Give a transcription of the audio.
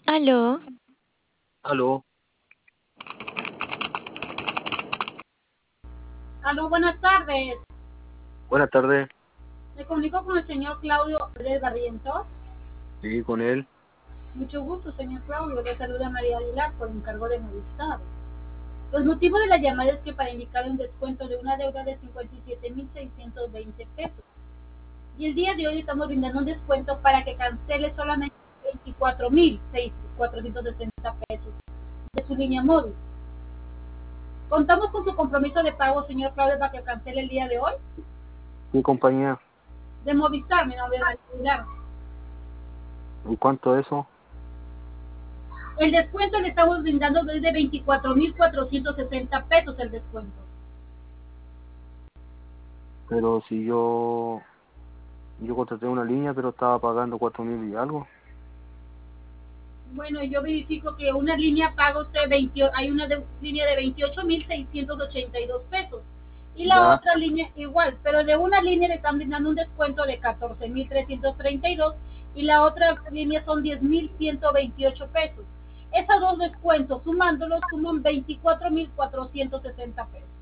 Aló, Aló, Aló, buenas tardes. buenas tardes. Me comunico con el señor Claudio Pérez Barrientos. Sí, con él. Mucho gusto, señor Claudio. Le saluda María Aguilar por encargo de Movistar. El motivo de la llamada es que para indicar un descuento de una deuda de 57.620 pesos. Y el día de hoy estamos brindando un descuento para que cancele solamente 24.460 pesos de su línea móvil. Contamos con su compromiso de pago, señor Claudio, para que cancele el día de hoy. ¿Qué compañía? De Movistar, mi nombre es María Aguilar. ¿Y cuánto es eso? El descuento le estamos brindando desde 24.460 pesos el descuento. Pero si yo contraté una línea, pero estaba pagando 4.000 y algo. Bueno, yo verifico que una línea paga usted 20, hay una línea de 28.682 pesos. Y la Ya, otra línea igual, pero de una línea le están brindando un descuento de 14.332 y la otra línea son 10.128 pesos. Esos dos descuentos, sumándolos, suman 24.460 pesos.